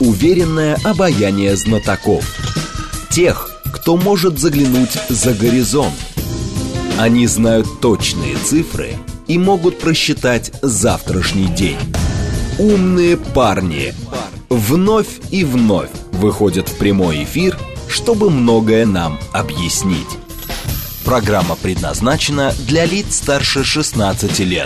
уверенное обаяние знатоков. Тех, кто может заглянуть за горизонт. Они знают точные цифры и могут просчитать завтрашний день. Умные парни вновь и вновь выходят в прямой эфир, чтобы многое нам объяснить. Программа предназначена для лиц старше 16 лет.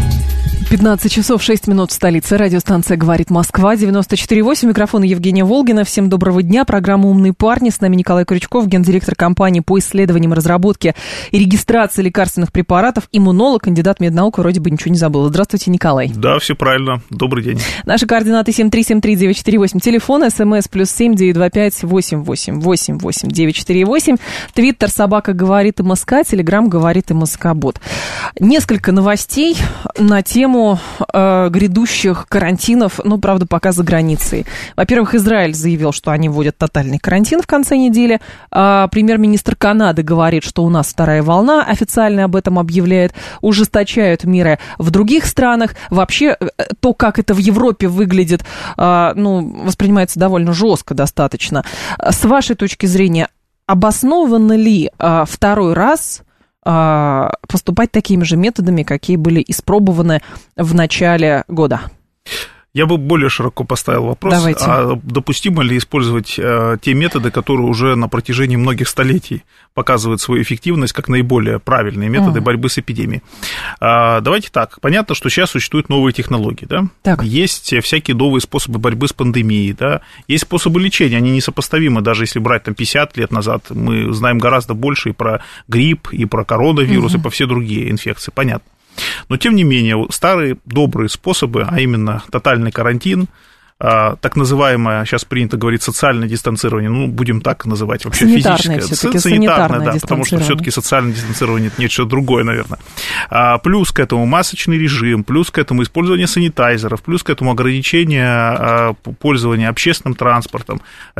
15 часов 6 минут в столице. Радиостанция «Говорит Москва», 94,8. Микрофон Евгения Волгина. Всем доброго дня. Программа «Умные парни». С нами Николай Крючков, гендиректор компании по исследованиям, разработке и регистрации лекарственных препаратов, иммунолог, кандидат меднаук. Вроде бы ничего не забыла. Здравствуйте, Николай. Да, все правильно. Добрый день. Наши координаты 7373948. Телефон, СМС +7 925 888 948. Твиттер собака говорит МСК. Телеграм говорит МСК-бот. Несколько новостей на тему грядущих карантинов, правда, пока за границей. Во-первых, Израиль заявил, что они вводят тотальный карантин в конце недели. Премьер-министр Канады говорит, что у нас вторая волна, официально об этом объявляет. Ужесточают меры в других странах. Вообще, то, как это в Европе выглядит, воспринимается довольно жестко достаточно. С вашей точки зрения, обосновано ли второй раз поступать такими же методами, какие были испробованы в начале года? Я бы более широко поставил вопрос, Давайте. А допустимо ли использовать те методы, которые уже на протяжении многих столетий показывают свою эффективность как наиболее правильные методы борьбы с эпидемией. Давайте так, понятно, что сейчас существуют новые технологии, да? Так. Есть всякие новые способы борьбы с пандемией, да? Есть способы лечения, они несопоставимы, даже если брать 50 лет назад, мы знаем гораздо больше и про грипп, и про коронавирус, и про все другие инфекции, понятно. Но, тем не менее, старые добрые способы, а именно тотальный карантин, так называемое, сейчас принято говорить, социальное дистанцирование, будем так называть, вообще санитарное физическое. Санитарное, да, потому что все-таки социальное дистанцирование – это нечто другое, наверное. Плюс к этому масочный режим, плюс к этому использование санитайзеров, плюс к этому ограничение пользования общественным транспортом,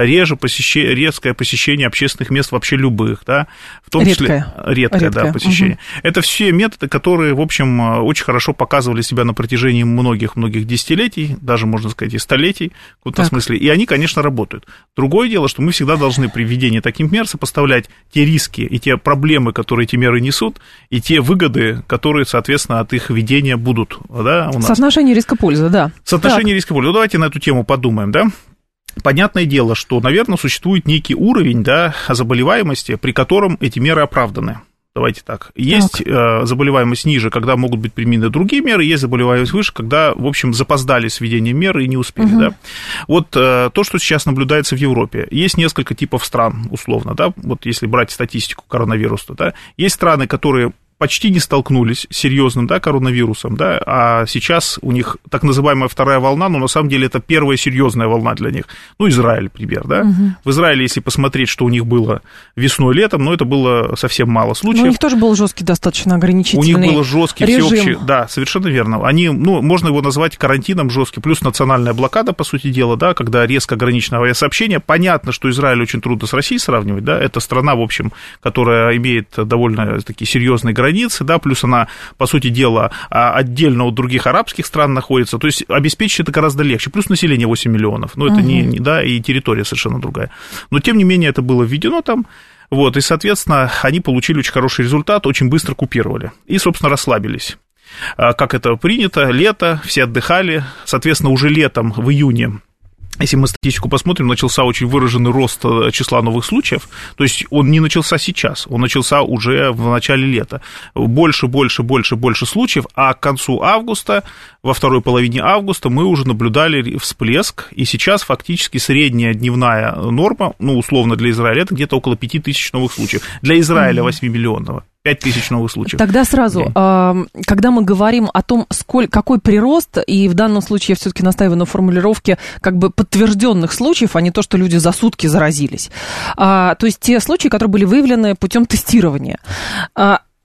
резкое посещение общественных мест вообще любых, да, в том числе редкое. Да, посещение. Это все методы, которые, в общем, очень хорошо показывали себя на протяжении многих-многих десятилетий, даже, можно сказать, и столетий, в каком-то смысле, и они, конечно, работают. Другое дело, что мы всегда должны при введении таких мер сопоставлять те риски и те проблемы, которые эти меры несут, и те выгоды, которые, соответственно, от их введения будут, да, у нас. Соотношение риска-пользы, да. Соотношение риска-пользы. Давайте на эту тему подумаем, да. Понятное дело, что, наверное, существует некий уровень, заболеваемости, при котором эти меры оправданы. Давайте так. Есть заболеваемость ниже, когда могут быть применены другие меры, есть заболеваемость выше, когда, в общем, запоздали с введением меры и не успели, да. Вот то, что сейчас наблюдается в Европе. Есть несколько типов стран, условно, да, вот если брать статистику коронавируса, да. Есть страны, которые почти не столкнулись с серьезным, коронавирусом, да, а сейчас у них так называемая вторая волна, но на самом деле это первая серьезная волна для них. Израиль, пример, да. В Израиле, если посмотреть, что у них было весной-летом, это было совсем мало случаев. Но у них тоже был жесткий достаточно ограничительный режим. У них был жесткий всеобщий, да, совершенно верно. Они, можно его назвать карантином жесткий, плюс национальная блокада, по сути дела, да, когда резко ограничено авиасообщение. Понятно, что Израиль очень трудно с Россией сравнивать, да, это страна, в общем, которая имеет довольно такие серьезные границы, да, плюс она, по сути дела, отдельно от других арабских стран находится, то есть обеспечить это гораздо легче, плюс население 8 миллионов, это не, да, и территория совершенно другая, но, тем не менее, это было введено там, и, соответственно, они получили очень хороший результат, очень быстро купировали и, собственно, расслабились. Как это принято, лето, все отдыхали, соответственно, уже летом, в июне, если мы статистику посмотрим, начался очень выраженный рост числа новых случаев, то есть он не начался сейчас, он начался уже в начале лета. Больше случаев, а к концу августа, во второй половине августа мы уже наблюдали всплеск, и сейчас фактически средняя дневная норма, условно для Израиля, это где-то около 5000 новых случаев. Для Израиля 8-миллионного. 5000 новых случаев. Тогда сразу, когда мы говорим о том, какой прирост, и в данном случае я все-таки настаиваю на формулировке подтвержденных случаев, а не то, что люди за сутки заразились. То есть те случаи, которые были выявлены путем тестирования.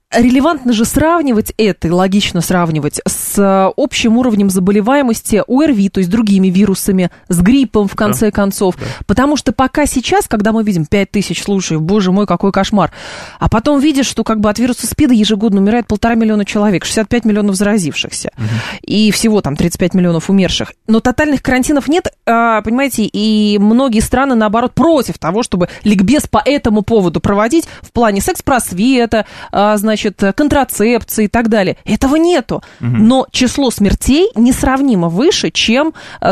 релевантно же сравнивать это, логично сравнивать с общим уровнем заболеваемости ОРВИ, то есть другими вирусами, с гриппом, в конце концов. Да. Потому что пока сейчас, когда мы видим 5000 случаев, боже мой, какой кошмар, а потом видишь, что как бы от вируса СПИДа ежегодно умирает 1,5 миллиона человек, 65 миллионов заразившихся, и всего там 35 миллионов умерших. Но тотальных карантинов нет, понимаете, и многие страны, наоборот, против того, чтобы ликбез по этому поводу проводить в плане секс-просвета, значит, контрацепции и так далее. Этого нету. Но число смертей несравнимо выше, чем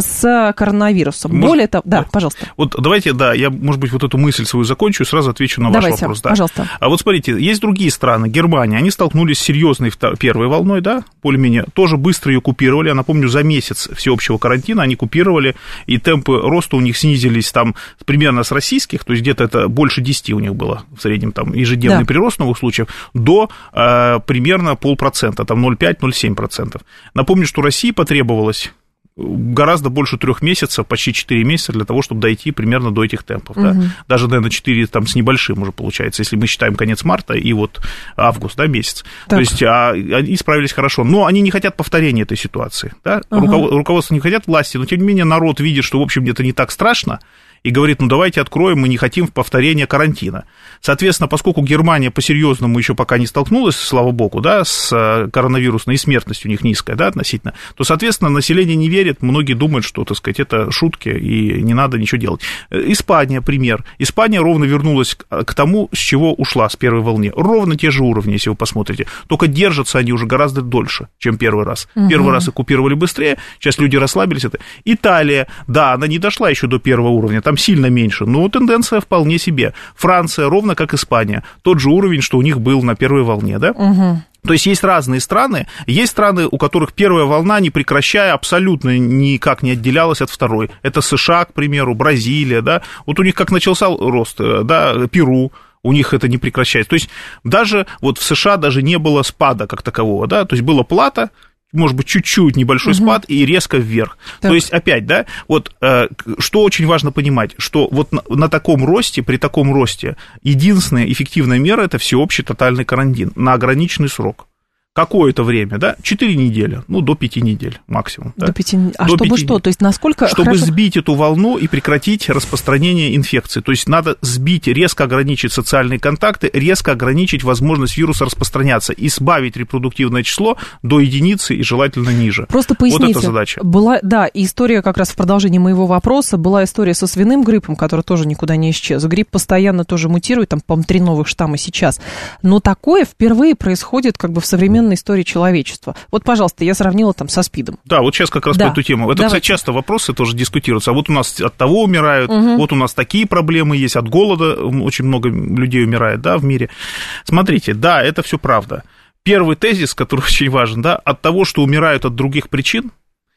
с коронавирусом. Более того... Да, пожалуйста. Вот давайте, я, может быть, вот эту мысль свою закончу и сразу отвечу на ваш вопрос. Да. Пожалуйста. А вот смотрите, есть другие страны. Германия, они столкнулись с серьезной первой волной, да, более-менее. Тоже быстро ее купировали. Я напомню, за месяц всеобщего карантина они купировали, и темпы роста у них снизились там примерно с российских, то есть где-то это больше 10 у них было в среднем там ежедневный прирост новых случаев, до примерно 0,5%, там 0,5-0,7%. Напомню, что России потребовалось гораздо больше 3 месяцев, почти 4 месяца для того, чтобы дойти примерно до этих темпов. Да? Даже, наверное, 4 там, с небольшим уже получается, если мы считаем конец марта и вот август, да, месяц. Так. То есть они справились хорошо, но они не хотят повторения этой ситуации. Да? Руководство не хотят власти, но, тем не менее, народ видит, что, в общем, где-то не так страшно, и говорит, давайте откроем, мы не хотим повторения карантина. Соответственно, поскольку Германия по-серьезному еще пока не столкнулась, слава богу, да, с коронавирусной, и смертность у них низкая, да, относительно, то, соответственно, население не верит, многие думают, что, так сказать, это шутки, и не надо ничего делать. Испания, пример. Испания ровно вернулась к тому, с чего ушла с первой волны. Ровно те же уровни, если вы посмотрите. Только держатся они уже гораздо дольше, чем первый раз. Первый раз оккупировали быстрее, сейчас люди расслабились. Италия, да, она не дошла еще до первого уровня, там сильно меньше, но тенденция вполне себе. Франция, ровно как Испания, тот же уровень, что у них был на первой волне, да? То есть есть разные страны, есть страны, у которых первая волна, не прекращая, абсолютно никак не отделялась от второй. Это США, к примеру, Бразилия, да? Вот у них как начался рост, да, Перу, у них это не прекращается. То есть даже вот в США даже не было спада как такового, да? То есть была плата, может быть, чуть-чуть небольшой спад и резко вверх. Так. То есть, опять, да, вот что очень важно понимать, что вот на таком росте, при таком росте, единственная эффективная мера – это всеобщий тотальный карантин на ограниченный срок. Какое-то время, да, 4 недели, до 5 недель максимум. До 5 недель. А чтобы 5 что? То есть насколько чтобы хорошо... сбить эту волну и прекратить распространение инфекции. То есть надо сбить, резко ограничить социальные контакты, резко ограничить возможность вируса распространяться и сбавить репродуктивное число до единицы и желательно ниже. Просто поясните. Вот это задача. Была, да, история как раз в продолжении моего вопроса, была история со свиным гриппом, который тоже никуда не исчез. Грипп постоянно тоже мутирует, там, по-моему, 3 новых штамма сейчас. Но такое впервые происходит как бы в современной истории человечества. Вот, пожалуйста, я сравнила там со СПИДом. Да, вот сейчас как раз по эту тему. Это, кстати, часто вопросы тоже дискутируются. А вот у нас от того умирают, вот у нас такие проблемы есть, от голода очень много людей умирает, да, в мире. Смотрите, да, это все правда. Первый тезис, который очень важен, да, от того, что умирают от других причин,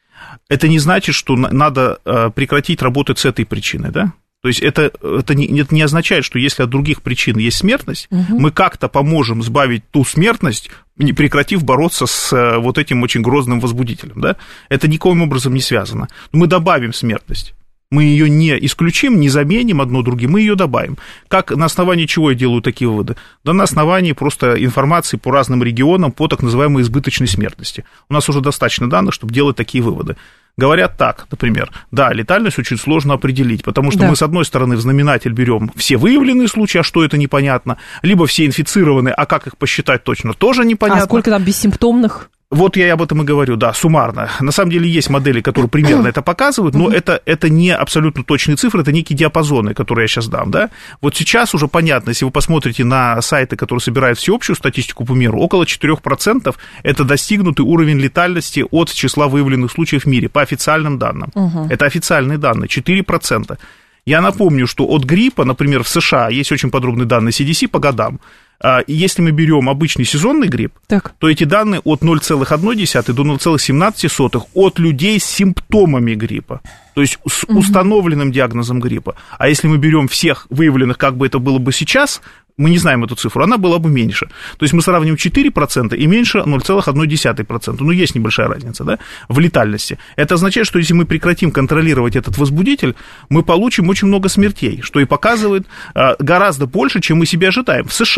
это не значит, что надо прекратить работать с этой причиной, да. То есть это не означает, что если от других причин есть смертность, мы как-то поможем сбавить ту смертность, не прекратив бороться с вот этим очень грозным возбудителем. Да? Это никоим образом не связано. Мы добавим смертность. Мы ее не исключим, не заменим одно другим, мы ее добавим. Как, на основании чего я делаю такие выводы? Да на основании просто информации по разным регионам по так называемой избыточной смертности. У нас уже достаточно данных, чтобы делать такие выводы. Говорят так, например, да, летальность очень сложно определить, потому что мы, с одной стороны, в знаменатель берем все выявленные случаи, а что это непонятно, либо все инфицированные, а как их посчитать точно, тоже непонятно. А сколько там бессимптомных? Вот я об этом и говорю, да, суммарно. На самом деле есть модели, которые примерно это показывают, но это не абсолютно точные цифры, это некие диапазоны, которые я сейчас дам, да. Вот сейчас уже понятно, если вы посмотрите на сайты, которые собирают всеобщую статистику по миру, около 4% это достигнутый уровень летальности от числа выявленных случаев в мире, по официальным данным. Это официальные данные, 4%. Я напомню, что от гриппа, например, в США есть очень подробные данные CDC по годам. Если мы берем обычный сезонный грипп, то эти данные от 0,1 до 0,17 от людей с симптомами гриппа, то есть с установленным диагнозом гриппа. А если мы берем всех выявленных, как бы это было бы сейчас, мы не знаем эту цифру, она была бы меньше. То есть мы сравниваем 4% и меньше 0,1%. Ну, есть небольшая разница, да, в летальности. Это означает, что если мы прекратим контролировать этот возбудитель, мы получим очень много смертей, что и показывает гораздо больше, чем мы себе ожидаем. В США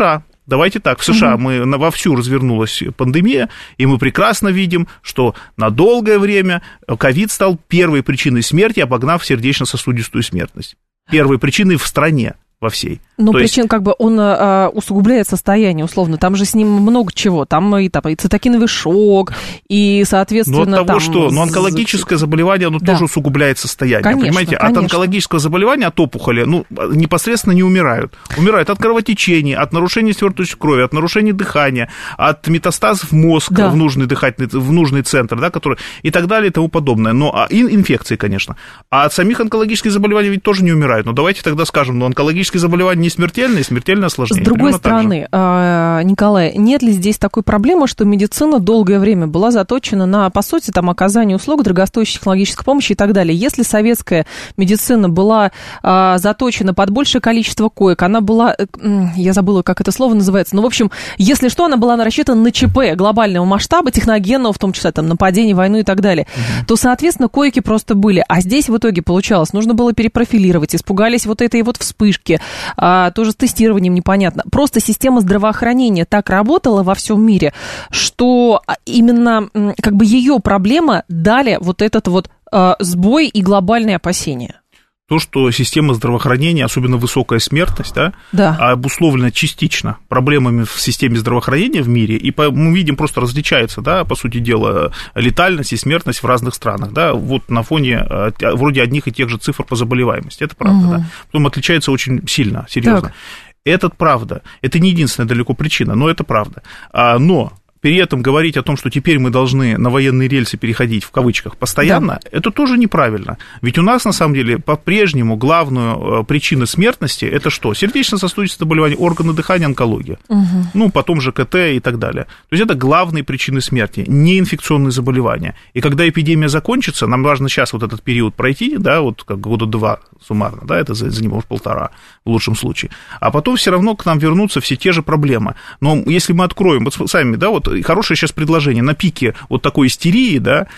Давайте так, в США вовсю развернулась пандемия, и мы прекрасно видим, что на долгое время ковид стал первой причиной смерти, обогнав сердечно-сосудистую смертность. Первой причиной в стране. Во всей. Но причин, как бы, он усугубляет состояние, условно. Там же с ним много чего. Там и цитокиновый шок, и, соответственно... Но от того, что онкологическое заболевание, оно тоже усугубляет состояние. Конечно, понимаете? От онкологического заболевания, от опухоли, непосредственно не умирают. Умирают от кровотечения, от нарушения свертывающей крови, от нарушения дыхания, от метастазов в мозг, в нужный центр, да, который, и так далее, и тому подобное. И инфекции, конечно. А от самих онкологических заболеваний ведь тоже не умирают. Но давайте тогда скажем, онкологические заболевания не смертельные, смертельное осложнение. С другой стороны, Николай, нет ли здесь такой проблемы, что медицина долгое время была заточена на, по сути, там, оказание услуг, дорогостоящей технологической помощи и так далее? Если советская медицина была заточена под большее количество коек, она была, я забыла, как это слово называется, в общем, если что, она была рассчитана на ЧП глобального масштаба, техногенного, в том числе, там, нападение, войну и так далее, то, соответственно, койки просто были. А здесь в итоге получалось, нужно было перепрофилировать, испугались вот этой вот вспышки, тоже с тестированием непонятно. Просто система здравоохранения так работала во всем мире, что именно как бы ее проблема дали вот этот вот сбой и глобальные опасения. То, что система здравоохранения, особенно высокая смертность, обусловлена частично проблемами в системе здравоохранения в мире, и мы видим, просто различается, по сути дела, летальность и смертность в разных странах, вот на фоне вроде одних и тех же цифр по заболеваемости, это правда, Потом отличается очень сильно, серьезно. Так. Это правда, это не единственная далеко причина, но это правда. Но при этом говорить о том, что теперь мы должны на военные рельсы переходить, в кавычках, постоянно, это тоже неправильно. Ведь у нас, на самом деле, по-прежнему главную причину смертности – это что? Сердечно-сосудистые заболевания, органы дыхания, онкология. Потом же КТ и так далее. То есть это главные причины смерти, не инфекционные заболевания. И когда эпидемия закончится, нам важно сейчас вот этот период пройти, вот как года 2 суммарно, это занимает, может, 1,5 в лучшем случае. А потом все равно к нам вернутся все те же проблемы. Но если мы откроем, вот сами, хорошее сейчас предложение на пике вот такой истерии,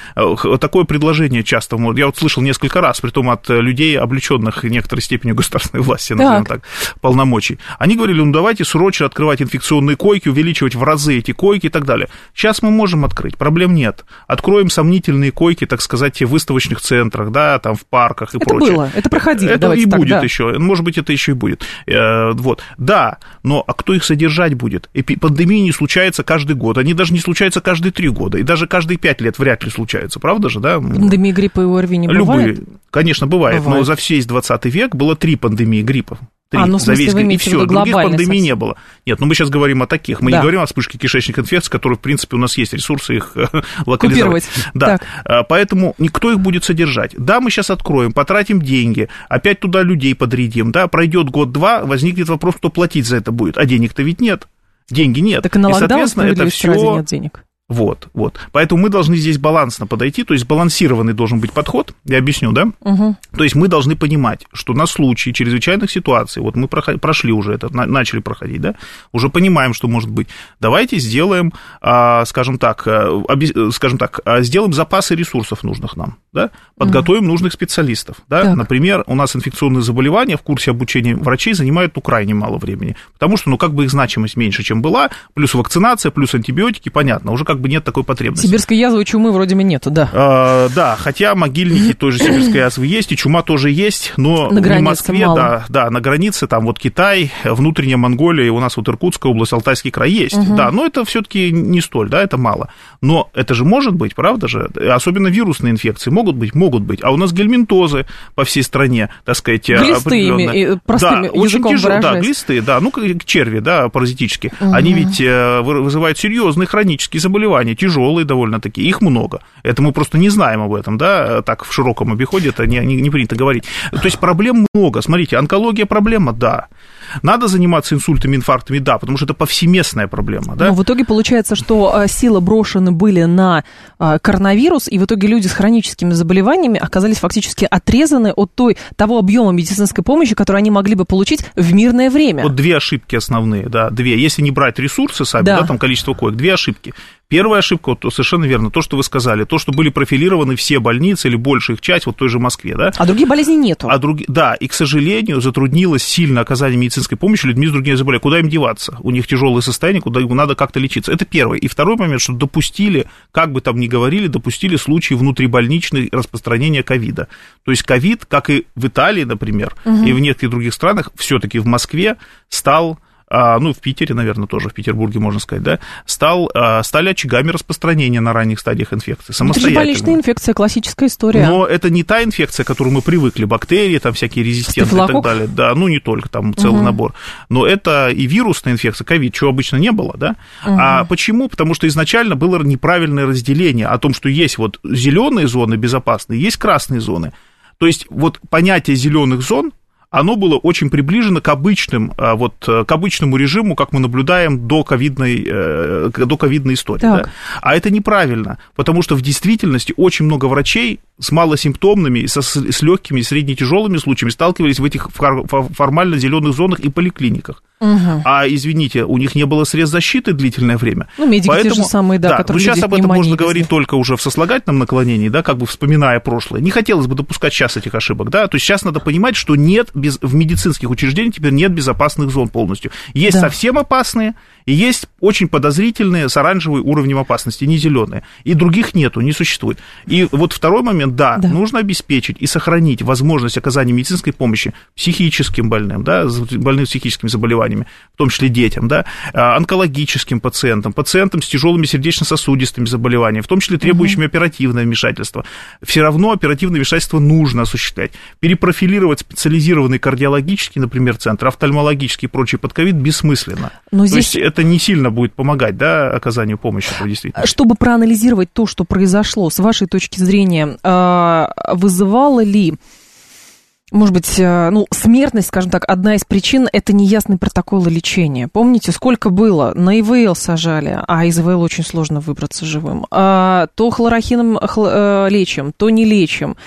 такое предложение часто, я вот слышал несколько раз, притом от людей, облеченных некоторой степенью государственной власти, назовем так, полномочий. Они говорили, давайте срочно открывать инфекционные койки, увеличивать в разы эти койки и так далее. Сейчас мы можем открыть, проблем нет. Откроем сомнительные койки, так сказать, в выставочных центрах, там в парках и прочее. Это было, это проходило. Это и так, будет еще, может быть, это еще и будет. Но а кто их содержать будет? Пандемии не случается каждый год, они даже не случаются каждые 3 года, и даже каждые 5 лет вряд ли случаются, правда же, Пандемии гриппа и ОРВИ не бывает? Конечно, бывает, но за весь 20 век было 3 пандемии гриппа. В смысле, вы имеете в виду других пандемий совсем? Не было. Нет, мы сейчас говорим о таких. Мы не говорим о вспышке кишечных инфекций, которые, в принципе, у нас есть ресурсы их локализовать. Да. Поэтому никто их будет содержать. Мы сейчас откроем, потратим деньги, опять туда людей подрядим, пройдет год-два, возникнет вопрос, кто платить за это будет. А денег-то ведь нет. Деньги нет. Так и на локдаун, справедливости ради, нет денег. Вот. Поэтому мы должны здесь балансно подойти, то есть сбалансированный должен быть подход, я объясню, То есть мы должны понимать, что на случай чрезвычайных ситуаций, вот мы прошли уже это, начали проходить, уже понимаем, что может быть. Давайте сделаем, скажем так, сделаем запасы ресурсов нужных нам, подготовим нужных специалистов, Например, у нас инфекционные заболевания в курсе обучения врачей занимают крайне мало времени, потому что, их значимость меньше, чем была, плюс вакцинация, плюс антибиотики, понятно, уже нет такой потребности. Сибирской язвы и чумы вроде бы нету, хотя могильники той же сибирской язвы есть, и чума тоже есть, но на в Москве, на границе, там Китай, внутренняя Монголия, у нас Иркутская область, Алтайский край есть, но это все-таки не столь, это мало. Но это же может быть, правда же? Особенно вирусные инфекции могут быть, а у нас гельминтозы по всей стране, так сказать, глисты, простым языком выражаясь. Глисты, как черви, паразитические, они ведь вызывают серьезные хронические заболевания, тяжелые довольно-таки, их много. Это мы просто не знаем об этом, так в широком обиходе это не принято говорить. То есть проблем много. Смотрите, онкология проблема, Надо заниматься инсультами, инфарктами, потому что это повсеместная проблема, Но в итоге получается, что силы брошены были на коронавирус, и в итоге люди с хроническими заболеваниями оказались фактически отрезаны от того объема медицинской помощи, который они могли бы получить в мирное время. Вот 2 ошибки основные, 2. Если не брать ресурсы сами, там количество коек, 2 ошибки. Первая ошибка, вот, совершенно верно, то, что вы сказали, то, что были профилированы все больницы или большая их часть, вот в той же Москве, да? А других болезней нету. Да, и, к сожалению, затруднилось сильно оказание медицинской помощи людьми с другими заболеваниями. Куда им деваться? У них тяжелое состояние, куда им надо как-то лечиться. Это первое. И второй момент, что допустили, как бы там ни говорили, допустили случаи внутрибольничной распространения ковида. То есть ковид, как и в Италии, например, и в некоторых других странах, все-таки в Москве стал... ну, в Питере, наверное, тоже, в Петербурге, можно сказать, да, стали очагами распространения на ранних стадиях инфекции, самостоятельно. Это же больничная инфекция, классическая история. Но это не та инфекция, к которой мы привыкли, бактерии, там всякие резистенты и так далее. Да, ну, не только, там целый набор. Но это и вирусная инфекция, ковид, чего обычно не было, да. А почему? Потому что изначально было неправильное разделение о том, что есть вот зеленые зоны безопасные, есть красные зоны. То есть вот понятие зеленых зон, оно было очень приближено к обычному режиму, как мы наблюдаем до ковидной истории. Да? А это неправильно, потому что в действительности очень много врачей с малосимптомными, с легкими и среднетяжелыми случаями сталкивались в этих формально зеленых зонах и поликлиниках. А, извините, у них не было средств защиты длительное время. Ну, медики те же самые, да, которые... Но сейчас об этом можно говорить только уже в сослагательном наклонении, да, как бы вспоминая прошлое. Не хотелось бы допускать сейчас этих ошибок, да, то есть сейчас надо понимать, что в медицинских учреждениях теперь нет безопасных зон полностью. Есть совсем опасные, и есть очень подозрительные с оранжевым уровнем опасности, не зеленые. И других нету, не существует. И вот второй момент, нужно обеспечить и сохранить возможность оказания медицинской помощи психическим больным, да, больным психическими заболеваниями, в том числе детям, да, онкологическим пациентам, пациентам с тяжелыми сердечно-сосудистыми заболеваниями, в том числе требующими оперативное вмешательство. Все равно оперативное вмешательство нужно осуществлять. Перепрофилировать специализированный кардиологический, например, центр, офтальмологический и прочие под ковид бессмысленно. Но здесь... То есть это не сильно будет помогать, да, оказанию помощи. Чтобы проанализировать то, что произошло, с вашей точки зрения, вызывало ли, может быть, смертность, скажем так, одна из причин – это неясный протокол лечения. Помните, сколько было? На ИВЛ сажали, а из ИВЛ очень сложно выбраться живым. То хлорохином лечим, то не лечим,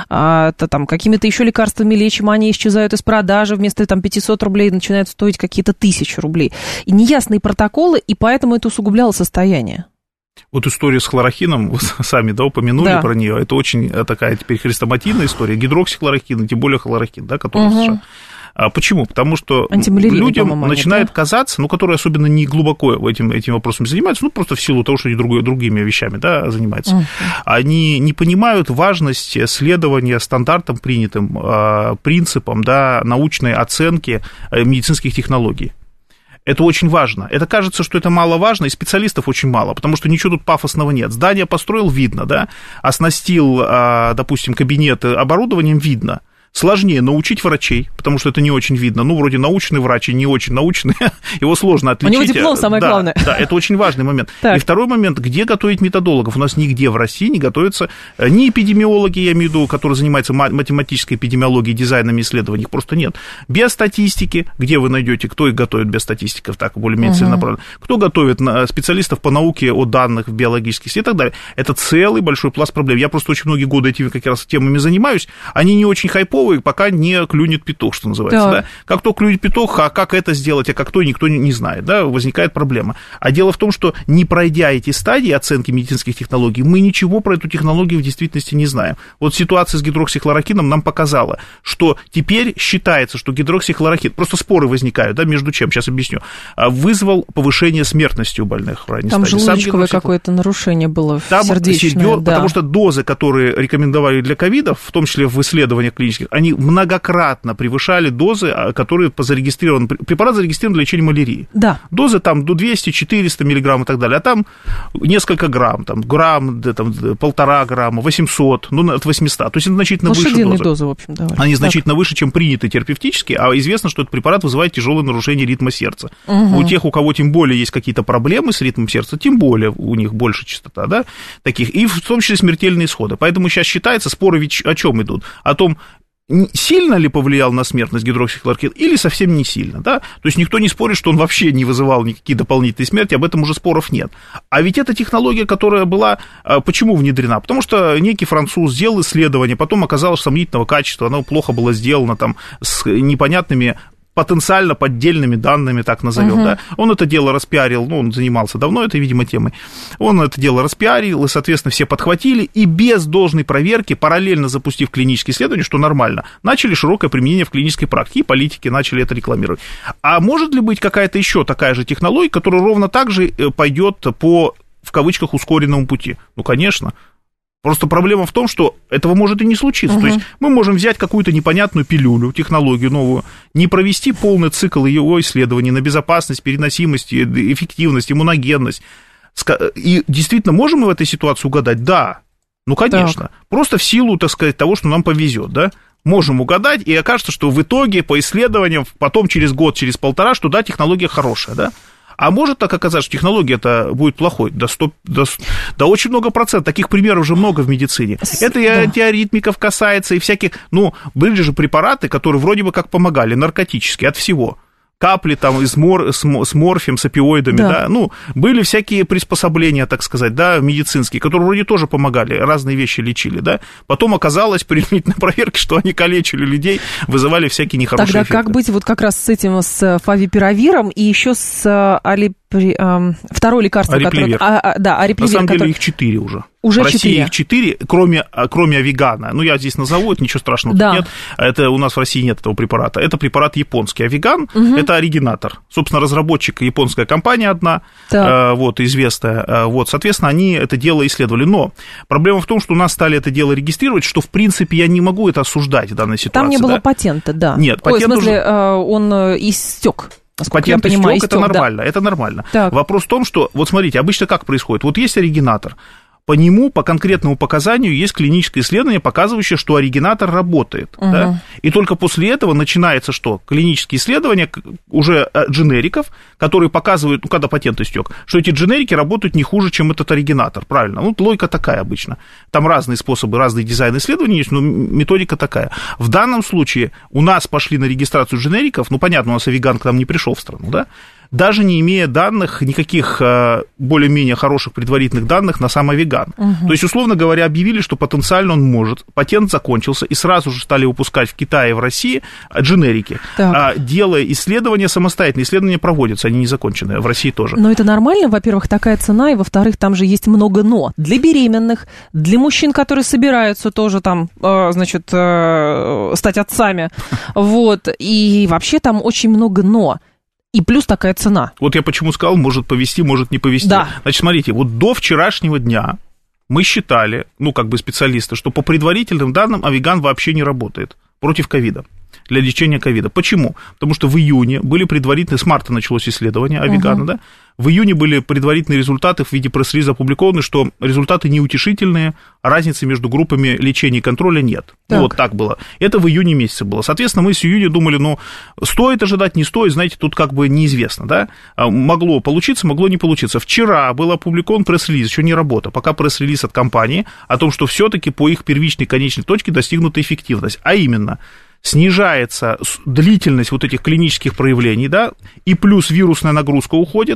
то там какими-то еще лекарствами лечим, они исчезают из продажи, вместо там 500 рублей начинают стоить какие-то 1000 рублей. И неясные протоколы, и поэтому это усугубляло состояние. Вот история с хлорохином, вы сами, упомянули про нее, это очень такая теперь хрестоматийная история, гидроксихлорохин, тем более хлорохин, да, который США. Почему? Потому что людям начинает казаться, которые особенно не глубоко этим вопросом занимаются, просто в силу того, что они другими вещами, да, занимаются, они не понимают важность следования стандартам, принятым принципам, да, научной оценки медицинских технологий. Это очень важно. Это кажется, что это маловажно, и специалистов очень мало, потому что ничего тут пафосного нет. Здание построил, видно, да, оснастил, допустим, кабинеты оборудованием, видно. Сложнее научить врачей, потому что это не очень видно. Вроде научный врач и не очень научный, его сложно отличить. У него диплом самое главное. Да, это очень важный момент. Так. И второй момент, где готовить методологов? У нас нигде в России не готовятся ни эпидемиологи, я имею в виду, которые занимаются математической эпидемиологией, дизайном исследований, их просто нет. Биостатистики, где вы найдете, кто их готовит, биостатистиков, так, более-менее целенаправленно, кто готовит специалистов по науке о данных в биологических сетях и так далее. Это целый большой пласт проблем. Я просто очень многие годы этими как раз темами занимаюсь, они не очень хайповые, пока не клюнет петух, что называется, да. Как только клюнет петух, а как это сделать, а как то, никто не знает, да, возникает проблема. А дело в том, что не пройдя эти стадии оценки медицинских технологий, мы ничего про эту технологию в действительности не знаем. Вот ситуация с гидроксихлорохином нам показала, что теперь считается, что гидроксихлорохин, просто споры возникают, да, между чем, сейчас объясню, вызвал повышение смертности у больных в ранней стадии. Там желудочковое какое-то нарушение было сердечное, да. Потому что дозы, которые рекомендовали для ковидов, в том числе в исследованиях клинических, они многократно превышали дозы, которые препарат зарегистрирован для лечения малярии. Да. Дозы там до 200-400 миллиграмм и так далее, а там несколько грамм, грамм, 1,5 грамма, 800, от 800, то есть это значительно выше дозы. Лошадиные дозы, в общем, да. Они значительно выше, чем приняты терапевтически, а известно, что этот препарат вызывает тяжелое нарушение ритма сердца. У тех, у кого тем более есть какие-то проблемы с ритмом сердца, тем более у них больше частота, да, таких, и в том числе смертельные исходы. Поэтому сейчас считается, споры ведь о чем идут? О том, сильно ли повлиял на смертность гидроксихлорохин или совсем не сильно, да? То есть никто не спорит, что он вообще не вызывал никакие дополнительные смерти, об этом уже споров нет. А ведь эта технология, которая была, почему внедрена? Потому что некий француз сделал исследование, потом оказалось сомнительного качества, оно плохо было сделано там с непонятными потенциально поддельными данными, так назовем, да, он это дело распиарил, ну, он занимался давно этой, видимо, темой, он это дело распиарил, и, соответственно, все подхватили, и без должной проверки, параллельно запустив клинические исследования, что нормально, начали широкое применение в клинической практике, и политики начали это рекламировать. А может ли быть какая-то еще такая же технология, которая ровно так же пойдет по, в кавычках, ускоренному пути? Ну, конечно. Просто проблема в том, что этого может и не случиться. То есть мы можем взять какую-то непонятную пилюлю, технологию новую, не провести полный цикл его исследований на безопасность, переносимость, эффективность, иммуногенность. И действительно, можем мы в этой ситуации угадать? Да. Ну, конечно. Так. Просто в силу, так сказать, того, что нам повезет, да? Можем угадать, и окажется, что в итоге по исследованиям, потом через год, через полтора, что да, технология хорошая, да? А может так оказаться, что технология-то будет плохой? Да очень много процентов. Таких примеров уже много в медицине. Это и антиаритмиков касается, и всяких... Ну, были же препараты, которые вроде бы как помогали, наркотические, от всего. Капли там с морфием, с опиоидами, да. Ну, были всякие приспособления, так сказать, да, медицинские, которые вроде тоже помогали, разные вещи лечили, да. Потом оказалось при предварительной проверке, что они калечили людей, вызывали всякие нехорошие эффекты. Тогда как быть вот как раз с этим, с фавипиравиром и еще с второе лекарство, Арипливер. Арипливер. На самом деле их 4 уже. Уже в России 4. их 4, кроме Авигана. Ну, я здесь назову, это ничего страшного тут нет. Это у нас в России нет этого препарата. Это препарат японский. Авиган это оригинатор. Собственно, разработчик японская компания одна, вот, известная. Вот, соответственно, они это дело исследовали. Но проблема в том, что у нас стали это дело регистрировать, что, в принципе, я не могу это осуждать в данной ситуации. Там не было патента, да. Нет, патент в смысле, он истек. Патент истек, это нормально, это нормально. Так. Вопрос в том, что, вот смотрите, обычно как происходит? Вот есть оригинатор, по нему, по конкретному показанию, есть клиническое исследование, показывающее, что оригинатор работает. Да? И только после этого начинается что? Клинические исследования уже дженериков, которые показывают, ну, когда патент истек, что эти дженерики работают не хуже, чем этот оригинатор. Правильно? Ну, логика такая обычно. Там разные способы, разные дизайны исследований есть, но методика такая. В данном случае у нас пошли на регистрацию дженериков, ну, понятно, у нас Авиган к нам не пришел в страну, да? Даже не имея данных, никаких более-менее хороших предварительных данных на сам Авиган. То есть, условно говоря, объявили, что потенциально он может, патент закончился, и сразу же стали выпускать в Китае и в России дженерики, делая исследования самостоятельно. Исследования проводятся, они не закончены, в России тоже. Но это нормально, во-первых, такая цена, и, во-вторых, там же есть много «но». Для беременных, для мужчин, которые собираются тоже там, значит, стать отцами, вот, и вообще там очень много «но». И плюс такая цена. Вот я почему сказал, может повезти, может не повезти. Да. Значит, смотрите, вот до вчерашнего дня мы считали, ну, как бы специалисты, что по предварительным данным Авиган вообще не работает против ковида, для лечения ковида. Почему? Потому что в июне были предварительные, с марта началось исследование Авигана, да? В июне были предварительные результаты в виде пресс-релиза опубликованы, что результаты неутешительные, разницы между группами лечения и контроля нет. Ну, вот так было. Это в июне месяце было. Соответственно, мы с июня думали, ну, стоит ожидать, не стоит, знаете, тут как бы неизвестно, да? Могло получиться, могло не получиться. Вчера был опубликован пресс-релиз, еще не работа, пока пресс-релиз от компании о том, что все-таки по их первичной конечной точке достигнута эффективность, а именно снижается длительность вот этих клинических проявлений, да, и плюс вирусная нагрузка уходит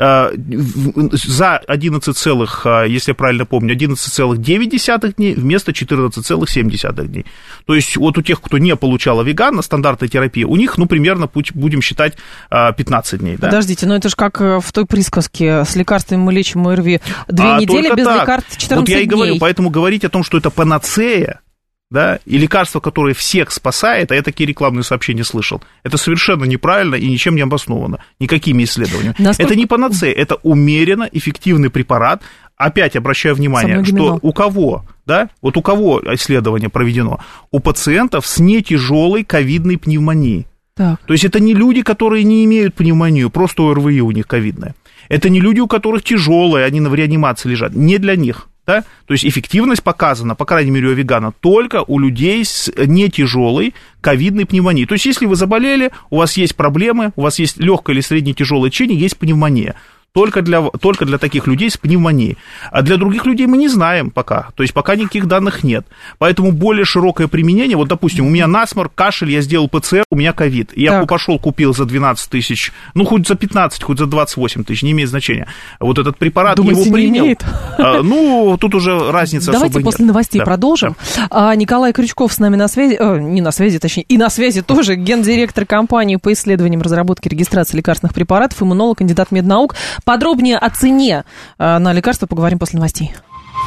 за 11, если я правильно помню, 11,9 дней вместо 14,7 дней. То есть вот у тех, кто не получал Авиган на стандартной терапии, у них, ну, примерно, будем считать, 15 дней. Да? Подождите, но это же как в той присказке: с лекарствами мы лечим ОРВИ 2 недели, без лекарств 14 дней. Вот я и говорю, поэтому говорить о том, что это панацея, да, и лекарство, которое всех спасает, а я такие рекламные сообщения слышал, это совершенно неправильно и ничем не обосновано, никакими исследованиями. Это не панацея, это умеренно эффективный препарат. Опять обращаю внимание, что у кого, да, вот у кого исследование проведено? У пациентов с нетяжелой ковидной пневмонией. Так. То есть это не люди, которые не имеют пневмонию, просто ОРВИ у них ковидная. Это не люди, у которых тяжелые, они в реанимации лежат. Не для них. Да? То есть эффективность показана, по крайней мере, у Авигана, только у людей с нетяжелой ковидной пневмонией. То есть если вы заболели, у вас есть проблемы, у вас есть легкое или средне тяжелое лечение, есть пневмония, Только для таких людей с пневмонией. А для других людей мы не знаем пока. То есть пока никаких данных нет. Поэтому более широкое применение. Вот, допустим, у меня насморк, кашель, я сделал ПЦР, у меня ковид. Я пошел, купил за 12 тысяч, ну, хоть за 15, хоть за 28 тысяч, не имеет значения. Вот этот препарат, думаете, его принял. Не имеет? Ну, тут уже разница особо нет. Давайте после новостей продолжим. Да. Николай Крючков с нами на связи, не на связи, точнее, и на связи тоже, гендиректор компании по исследованиям, разработке, регистрации лекарственных препаратов, иммунолог, кандидат меднаук. Подробнее о цене на лекарства поговорим после новостей.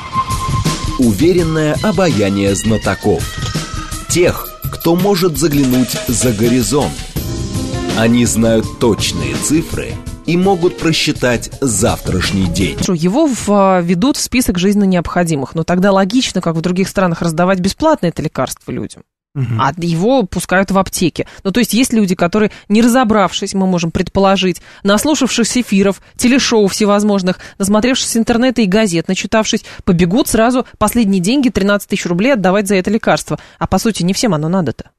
Уверенное обаяние знатоков. Тех, кто может заглянуть за горизонт. Они знают точные цифры и могут просчитать завтрашний день. Его введут в список жизненно необходимых. Но тогда логично, как в других странах, раздавать бесплатно это лекарство людям. А его пускают в аптеки. Ну, то есть есть люди, которые, не разобравшись, мы можем предположить, наслушавшись эфиров, телешоу всевозможных, насмотревшись интернета и газет, начитавшись, побегут сразу последние деньги, 13 тысяч рублей, отдавать за это лекарство. А по сути, не всем оно надо-то.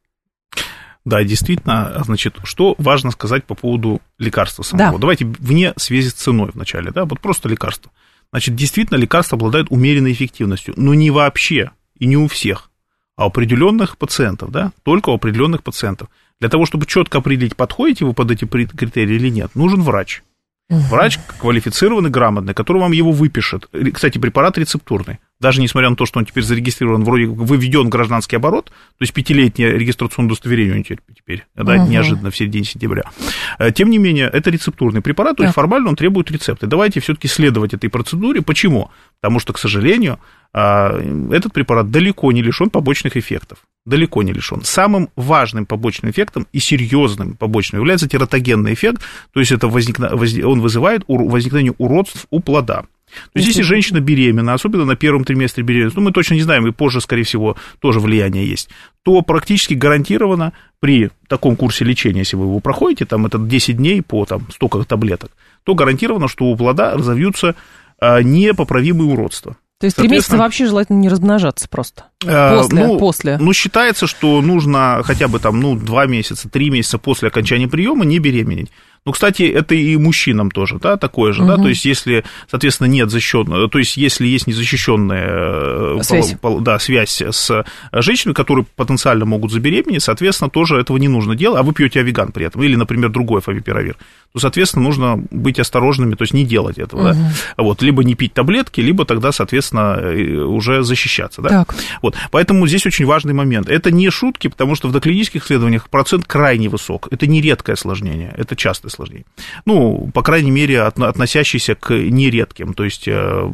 Да, действительно, значит, что важно сказать по поводу лекарства самого. Да. Давайте вне связи с ценой вначале, да, вот просто лекарство. Значит, действительно, лекарство обладает умеренной эффективностью, но не вообще и не у всех. А у определенных пациентов, да, только у определенных пациентов. Для того, чтобы четко определить, подходите вы под эти критерии или нет, нужен врач. Врач квалифицированный, грамотный, который вам его выпишет. Кстати, препарат рецептурный. Даже несмотря на то, что он теперь зарегистрирован, вроде введен в гражданский оборот, то есть 5-летнее регистрационное удостоверение у него теперь, да, неожиданно в середине сентября. Тем не менее, это рецептурный препарат, то есть формально он требует рецепта. Давайте все-таки следовать этой процедуре. Почему? Потому что, к сожалению, этот препарат далеко не лишен побочных эффектов. Далеко не лишен. Самым важным побочным эффектом и серьезным побочным является тератогенный эффект, то есть это он вызывает возникновение уродств у плода. То есть, если женщина беременна, особенно на первом триместре беременности, ну, мы точно не знаем, и позже, скорее всего, тоже влияние есть, то практически гарантированно при таком курсе лечения, если вы его проходите, там, это 10 дней по там, столько таблеток, то гарантированно, что у плода разовьются непоправимые уродства. То есть 3 месяца вообще желательно не размножаться просто? После. Ну, считается, что нужно хотя бы там, 2 месяца, 3 месяца после окончания приема не беременеть. Ну, кстати, это и мужчинам тоже, да, такое же, да, то есть, если, соответственно, нет защищенного, то есть, если есть незащищенная связь с женщиной, которые потенциально могут забеременеть, соответственно, тоже этого не нужно делать, а вы пьете авиган при этом, или, например, другой фавипиравир, то, соответственно, нужно быть осторожными, то есть, не делать этого, да, вот, либо не пить таблетки, либо тогда, соответственно, уже защищаться, да. Так. Вот, поэтому здесь очень важный момент. Это не шутки, потому что в доклинических исследованиях процент крайне высок, это не редкое осложнение, это частое осложнение. Ну, по крайней мере, относящиеся к нередким, то есть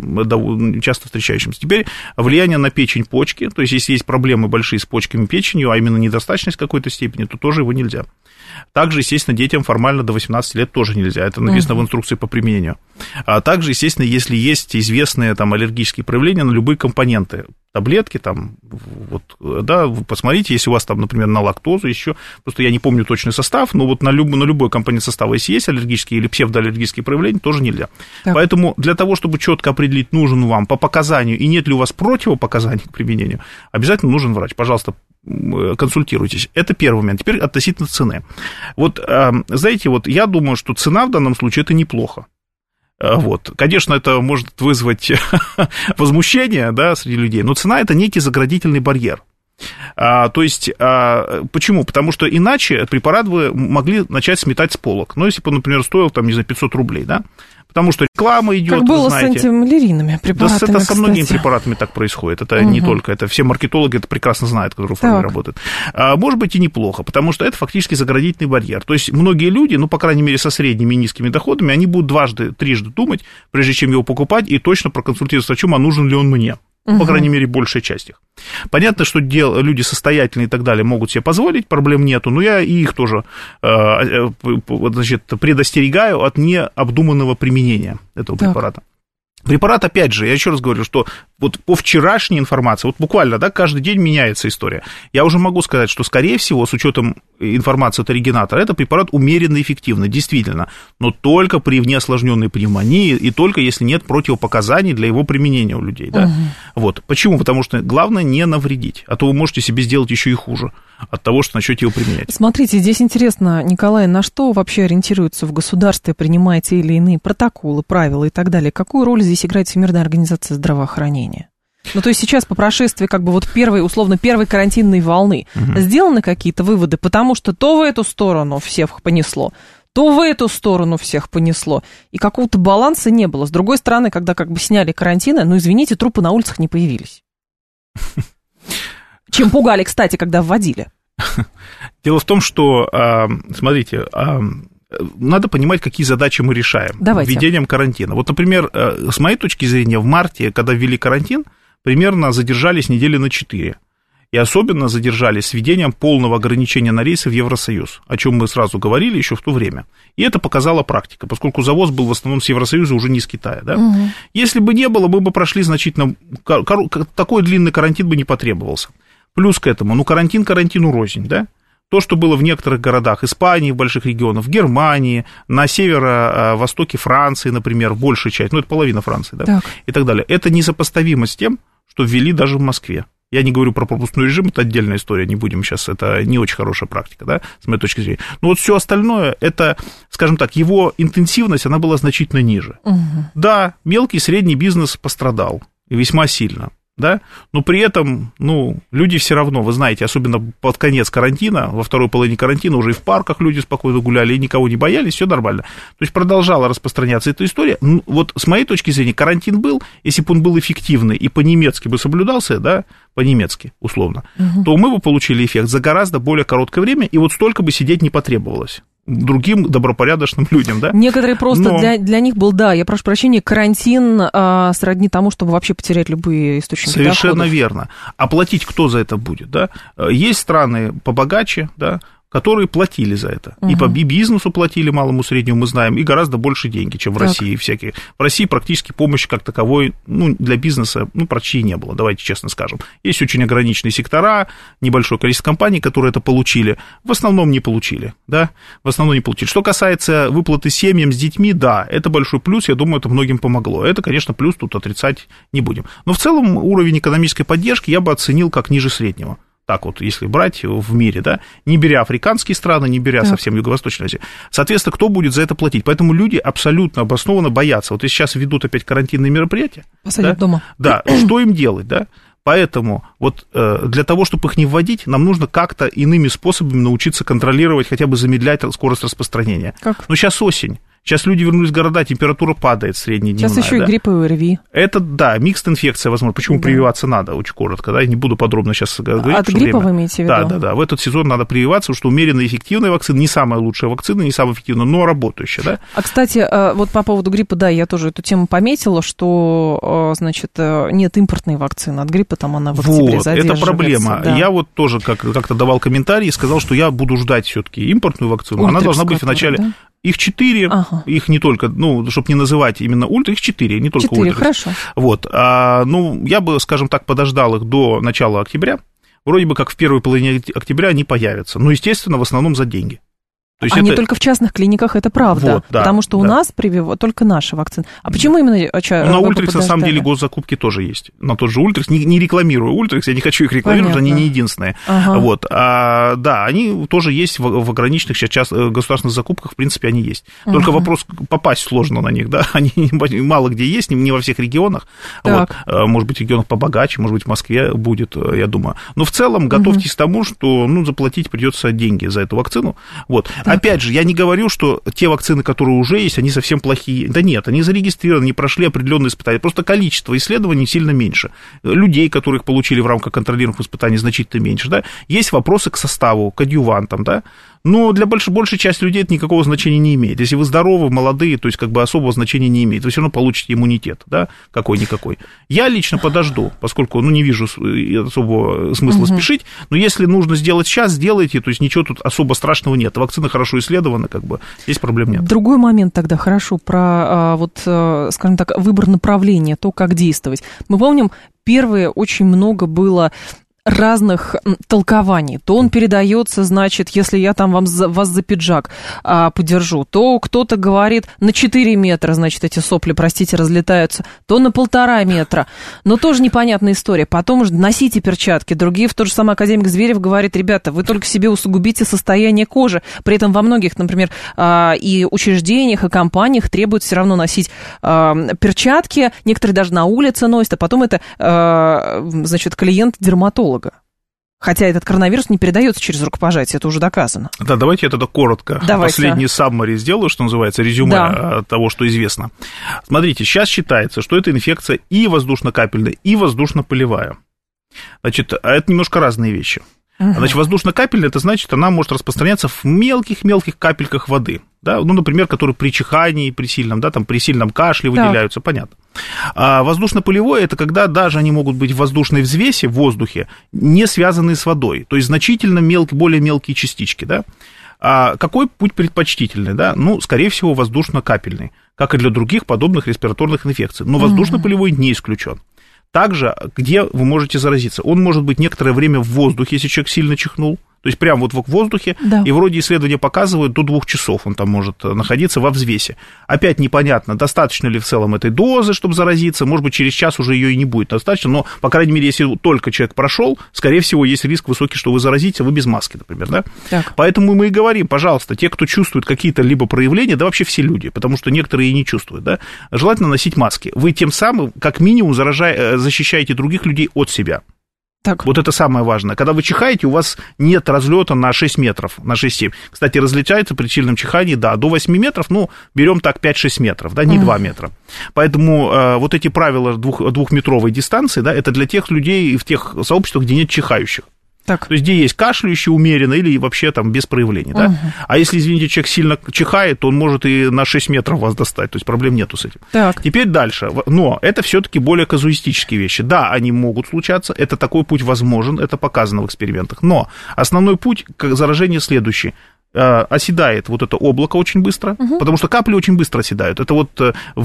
часто встречающимся. Теперь влияние на печень, почки, то есть если есть проблемы большие с почками, печенью, а именно недостаточность в какой-то степени, то тоже его нельзя. Также, естественно, детям формально до 18 лет тоже нельзя, это написано в инструкции по применению. А также, естественно, если есть известные там аллергические проявления на любые компоненты, таблетки там, вот, да, вы посмотрите, если у вас там, например, на лактозу еще, просто я не помню точный состав, но вот на любой компонент состава, если есть аллергические или псевдоаллергические проявления, тоже нельзя. Так. Поэтому для того, чтобы четко определить, нужен вам по показанию и нет ли у вас противопоказаний к применению, обязательно нужен врач. Пожалуйста, консультируйтесь. Это первый момент. Теперь относительно цены. Вот, знаете, вот я думаю, что цена в данном случае это неплохо. Вот. Конечно, это может вызвать возмущение, да, среди людей, но цена – это некий заградительный барьер. То есть, почему? Потому что иначе препарат вы могли начать сметать с полок. Ну, если бы, например, стоил, там, не знаю, 500 рублей, да? Потому что реклама идет, как было с антималярийными препаратами, да, это со многими препаратами так происходит. Это не только, это все маркетологи это прекрасно знают, которые в форме работают. Может быть, и неплохо, потому что это фактически заградительный барьер. То есть, многие люди, ну, по крайней мере, со средними и низкими доходами, они будут трижды думать, прежде чем его покупать, и точно проконсультироваться с врачом, а нужен ли он мне. По крайней мере, большая часть их. Понятно, что люди состоятельные и так далее могут себе позволить, проблем нету, но я и их тоже, значит, предостерегаю от необдуманного применения этого препарата. Препарат, опять же, я еще раз говорю, что вот по вчерашней информации, вот буквально, да, каждый день меняется история. Я уже могу сказать, что, скорее всего, с учетом информации от оригинатора, это препарат умеренно эффективный, действительно, но только при неосложненной пневмонии и только если нет противопоказаний для его применения у людей, да. Вот. Почему? Потому что главное не навредить, а то вы можете себе сделать еще и хуже. от того, что начнете его применять. Смотрите, здесь интересно, Николай, на что вообще ориентируются в государстве, принимая те или иные протоколы, правила и так далее? Какую роль здесь играет Всемирная организация здравоохранения? Ну, то есть сейчас по прошествии как бы вот первой карантинной волны сделаны какие-то выводы, потому что то в эту сторону всех понесло, то в эту сторону всех понесло, и какого-то баланса не было. С другой стороны, когда как бы сняли карантины, ну, извините, трупы на улицах не появились. Чем пугали, кстати, когда вводили. Дело в том, что, смотрите, надо понимать, какие задачи мы решаем введением карантина. Вот, например, с моей точки зрения, в марте, когда ввели карантин, примерно задержались недели на 4. И особенно задержались с введением полного ограничения на рейсы в Евросоюз, о чем мы сразу говорили еще в то время. И это показала практика, поскольку завоз был в основном с Евросоюза, уже не с Китая. Да? Угу. Если бы не было, мы бы прошли значительно... Такой длинный карантин бы не потребовался. Плюс к этому, карантин карантину рознь, да? То, что было в некоторых городах Испании, в больших регионах, в Германии, на северо-востоке Франции, например, большая часть, это половина Франции, да, и так далее, это несопоставимо с тем, что ввели даже в Москве. Я не говорю про пропускной режим, это отдельная история, не будем сейчас, это не очень хорошая практика, да, с моей точки зрения. Но вот все остальное, это, скажем так, его интенсивность, она была значительно ниже. Угу. Да, мелкий и средний бизнес пострадал, и весьма сильно. Да? Но при этом, люди все равно, вы знаете, особенно под конец карантина, во второй половине карантина уже и в парках люди спокойно гуляли, и никого не боялись, все нормально. То есть продолжала распространяться эта история. Вот с моей точки зрения, карантин был, если бы он был эффективный и по-немецки бы соблюдался, да, по-немецки, условно, то мы бы получили эффект за гораздо более короткое время, и вот столько бы сидеть не потребовалось другим добропорядочным людям, да? Некоторые просто для них был, я прошу прощения, карантин сродни тому, чтобы вообще потерять любые источники доходов. Совершенно верно. А платить кто за это будет, да? Есть страны побогаче, да, которые платили за это. И по бизнесу платили, малому, среднему, мы знаем, и гораздо больше деньги, чем в России всякие. В России практически помощи как таковой, для бизнеса, почти не было, давайте честно скажем. Есть очень ограниченные сектора, небольшое количество компаний, которые это получили, в основном не получили, да, в основном не получили. Что касается выплаты семьям с детьми, да, это большой плюс, я думаю, это многим помогло. Это, конечно, плюс, тут отрицать не будем. Но в целом уровень экономической поддержки я бы оценил как ниже среднего. Так вот, если брать в мире, да, не беря африканские страны, не беря совсем Юго-Восточную Азию. Соответственно, кто будет за это платить? Поэтому люди абсолютно обоснованно боятся. Вот если сейчас ведут опять карантинные мероприятия, посадят дома. Да, что им делать, да? Поэтому вот для того, чтобы их не вводить, нам нужно как-то иными способами научиться контролировать, хотя бы замедлять скорость распространения. Как? Сейчас осень. Сейчас люди вернулись в города, температура падает среднедневная. Сейчас еще и грипп и ОРВИ. Это, микс инфекция, возможно. Почему прививаться надо, очень коротко, да, я не буду подробно сейчас говорить. От гриппа вы имеете в виду? Да, в этот сезон надо прививаться, потому что умеренно эффективная вакцина, не самая лучшая вакцина, не самая эффективная, но работающая, да. А, кстати, вот по поводу гриппа, я тоже эту тему пометила, что, значит, нет импортной вакцины, от гриппа там она в октябре задерживается. Это проблема. Да. Я вот тоже как-то давал комментарий и сказал, что я буду ждать все-таки импортную вакцину, она должна быть в начале... Да? Их 4, их не только, чтобы не называть именно ультра, их 4, не только 4, хорошо. Вот, я бы, скажем так, подождал их до начала октября, вроде бы как в первой половине октября они появятся, но, естественно, в основном за деньги. То есть не только в частных клиниках, это правда, потому что у нас прививают только наши вакцины. А почему именно... На Ультрикс, на самом деле, госзакупки тоже есть. На тот же Ультрикс, не рекламирую Ультрикс, я не хочу их рекламировать, они не единственные. Вот. Они тоже есть в ограниченных сейчас государственных закупках, в принципе, они есть. Только вопрос, попасть сложно на них, да, они мало где есть, не во всех регионах. Вот. Может быть, в регионах побогаче, может быть, в Москве будет, я думаю. Но в целом готовьтесь к тому, что заплатить придется деньги за эту вакцину. Вот. Опять же, я не говорю, что те вакцины, которые уже есть, они совсем плохие. Да нет, они зарегистрированы, не прошли определенные испытания. Просто количество исследований сильно меньше. Людей, которых получили в рамках контролируемых испытаний, значительно меньше. Да? Есть вопросы к составу, к адъювантам, да? Но для большей части людей это никакого значения не имеет. Если вы здоровы, молодые, то есть особого значения не имеет. Вы все равно получите иммунитет, да, какой-никакой. Я лично подожду, поскольку, не вижу особого смысла спешить, но если нужно сделать сейчас, сделайте, то есть ничего тут особо страшного нет. Вакцина хорошо исследована, здесь проблем нет. Другой момент тогда, хорошо, про, скажем так, выбор направления, то, как действовать. Мы помним, первые очень много было разных толкований. То он передается, значит, если я там вас за пиджак подержу, то кто-то говорит на 4 метра, значит, эти сопли, простите, разлетаются, то на 1,5 метра. Но тоже непонятная история. Потом уже носите перчатки. Другие, в тот же самый академик Зверев говорит, ребята, вы только себе усугубите состояние кожи. При этом во многих, например, и учреждениях, и компаниях требуют все равно носить перчатки. Некоторые даже на улице носят, а потом это, значит, клиент дерматолога. Хотя этот коронавирус не передается через рукопожатие, это уже доказано. Да, давайте я тогда коротко последний саммари сделаю, что называется, резюме того, что известно. Смотрите, сейчас считается, что это инфекция и воздушно-капельная, и воздушно-полевая. Значит, это немножко разные вещи. Значит, воздушно-капельная, это значит, она может распространяться в мелких-мелких капельках воды. Да? Ну, например, которые при чихании, при сильном, да, там, при сильном кашле выделяются, понятно. А воздушно-полевое, это когда даже они могут быть в воздушной взвеси, в воздухе, не связанные с водой. То есть значительно более мелкие частички, да. А какой путь предпочтительный, да? Ну, скорее всего, воздушно-капельный, как и для других подобных респираторных инфекций. Но воздушно-полевой не исключен. Также, где вы можете заразиться? Он может быть некоторое время в воздухе, если человек сильно чихнул. То есть прямо вот в воздухе, и вроде исследования показывают, до 2 часов он там может находиться во взвесе. Опять непонятно, достаточно ли в целом этой дозы, чтобы заразиться, может быть, через час уже ее и не будет достаточно, но, по крайней мере, если только человек прошел, скорее всего, есть риск высокий, что вы заразитесь, а вы без маски, например, да? Так. Поэтому мы и говорим, пожалуйста, те, кто чувствует какие-то либо проявления, да вообще все люди, потому что некоторые и не чувствуют, да, желательно носить маски. Вы тем самым, как минимум, защищаете других людей от себя. Так. Вот это самое важное. Когда вы чихаете, у вас нет разлета на 6 метров, на 6-7. Кстати, разлетается при сильном чихании, да, до 8 метров, ну, берем так 5-6 метров, да, не 2 метра. Поэтому вот эти правила двухметровой дистанции, да, это для тех людей в тех сообществах, где нет чихающих. Так. То есть, где есть кашляющий умеренно или вообще там без проявлений, да? А если, извините, человек сильно чихает, то он может и на 6 метров вас достать, то есть проблем нету с этим. Так. Теперь дальше, но это все-таки более казуистические вещи. Да, они могут случаться, это такой путь возможен, это показано в экспериментах, но основной путь к заражению следующий. Оседает вот это облако очень быстро, потому что капли очень быстро оседают. Это вот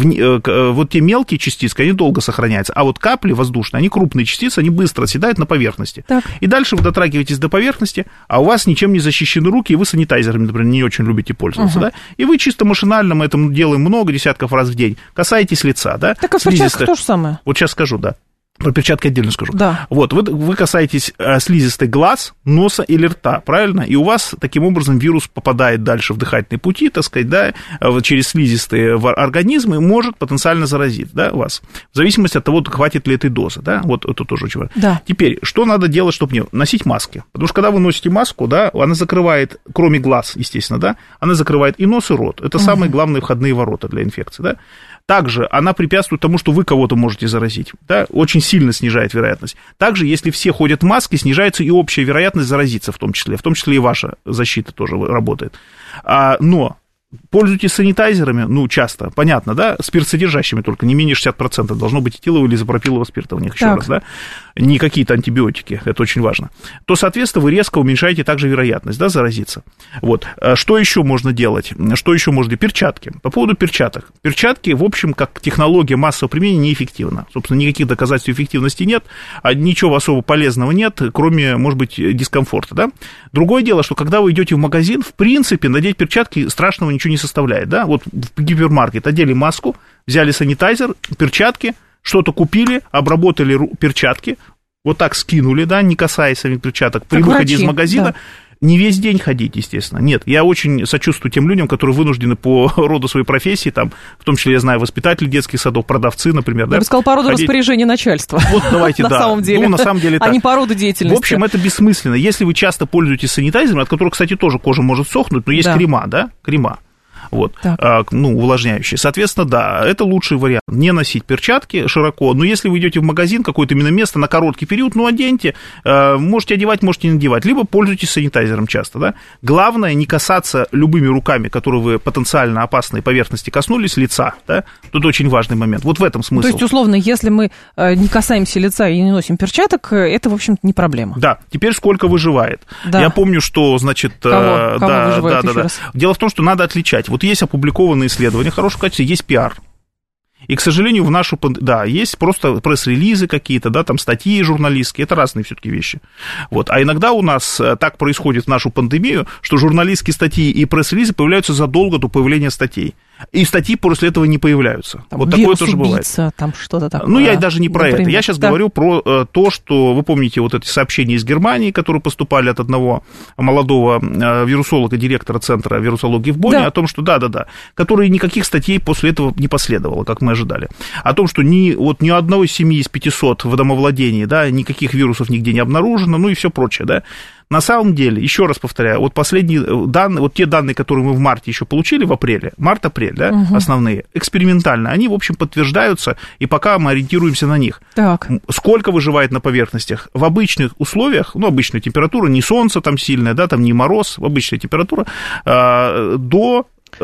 те мелкие частицы, они долго сохраняются, а вот капли воздушные, они крупные частицы, они быстро оседают на поверхности. Так. И дальше вы дотрагиваетесь до поверхности, а у вас ничем не защищены руки, и вы санитайзерами, например, не очень любите пользоваться, да? И вы чисто машинально, мы это делаем много десятков раз в день, касаетесь лица, да? Так и в перчатках то же самое. Вот сейчас скажу, да. Про перчатки отдельно скажу. Да. Вот, вы касаетесь слизистой глаз, носа или рта, правильно? И у вас таким образом вирус попадает дальше в дыхательные пути, так сказать, да, через слизистые в организм и может потенциально заразить, да, вас. В зависимости от того, хватит ли этой дозы, да, вот это тоже очень важно. Да. Теперь, что надо делать, чтобы не носить маски? Потому что когда вы носите маску, да, она закрывает, кроме глаз, естественно, да, она закрывает и нос, и рот. Это самые главные входные ворота для инфекции, да. Также она препятствует тому, что вы кого-то можете заразить, да, очень сильно снижает вероятность. Также, если все ходят в маске, снижается и общая вероятность заразиться в том числе и ваша защита тоже работает. Но пользуйтесь санитайзерами, ну, часто, понятно, да, спиртсодержащими только, не менее 60% должно быть этилового или изопропилового спирта в них, еще раз, да, не какие-то антибиотики, это очень важно, то, соответственно, вы резко уменьшаете также вероятность, да, заразиться. Вот, что еще можно делать, перчатки, по поводу перчаток. Перчатки, в общем, как технология массового применения неэффективна, собственно, никаких доказательств эффективности нет, ничего особо полезного нет, кроме, может быть, дискомфорта, да. Другое дело, что когда вы идете в магазин, в принципе, надеть перчатки страшного ничего не составляет, да, вот в гипермаркет одели маску, взяли санитайзер, перчатки, что-то купили, обработали перчатки, вот так скинули, да, не касаясь самих перчаток, при выходе из магазина, да. Не весь день ходить, естественно, нет, я очень сочувствую тем людям, которые вынуждены по роду своей профессии, там, в том числе, я знаю, воспитатели детских садов, продавцы, например, да. Я бы сказал, по роду распоряжения начальства. Вот, давайте, да. На самом деле, а не по роду деятельности. В общем, это бессмысленно, если вы часто пользуетесь санитайзером, от которых, кстати, тоже кожа может сохнуть, но есть крема, да, крема. Вот, увлажняющие. Соответственно, да, это лучший вариант. Не носить перчатки широко, но если вы идете в магазин, какое-то именно место на короткий период, ну, оденьте, можете одевать, можете не надевать, либо пользуйтесь санитайзером часто, да. Главное, не касаться любыми руками, которые вы потенциально опасной поверхности коснулись, лица, да, тут очень важный момент. Вот в этом смысл. То есть, условно, если мы не касаемся лица и не носим перчаток, это, в общем-то, не проблема. Да, теперь сколько выживает. Да. Я помню, что, значит... Кого выживает, еще раз? Дело в том, что надо отличать. Вот есть опубликованные исследования хорошего качества, есть пиар. И, к сожалению, в нашу пандемию, да, есть просто пресс-релизы какие-то, да, там статьи журналистские, это разные все-таки вещи. Вот. А иногда у нас так происходит в нашу пандемию, что журналистские статьи и пресс-релизы появляются задолго до появления статей. И статьи после этого не появляются. Там вот такое тоже бывает. Там что-то такое. Ну, я даже не про например. это. Я сейчас говорю про то, что, вы помните, вот эти сообщения из Германии, которые поступали от одного молодого вирусолога, директора Центра вирусологии в Бонне, о том, что которые никаких статей после этого не последовало, как мы ожидали. О том, что ни одной семьи из 500 в домовладении, да, никаких вирусов нигде не обнаружено, ну и все прочее, да. На самом деле, еще раз повторяю, вот последние данные, вот те данные, которые мы в марте еще получили, в апреле, март-апрель, да, основные, экспериментально, они, в общем, подтверждаются, и пока мы ориентируемся на них. Так. Сколько выживает на поверхностях? В обычных условиях, ну, обычная температура, не солнце там сильное, да, там не мороз, обычная температура, до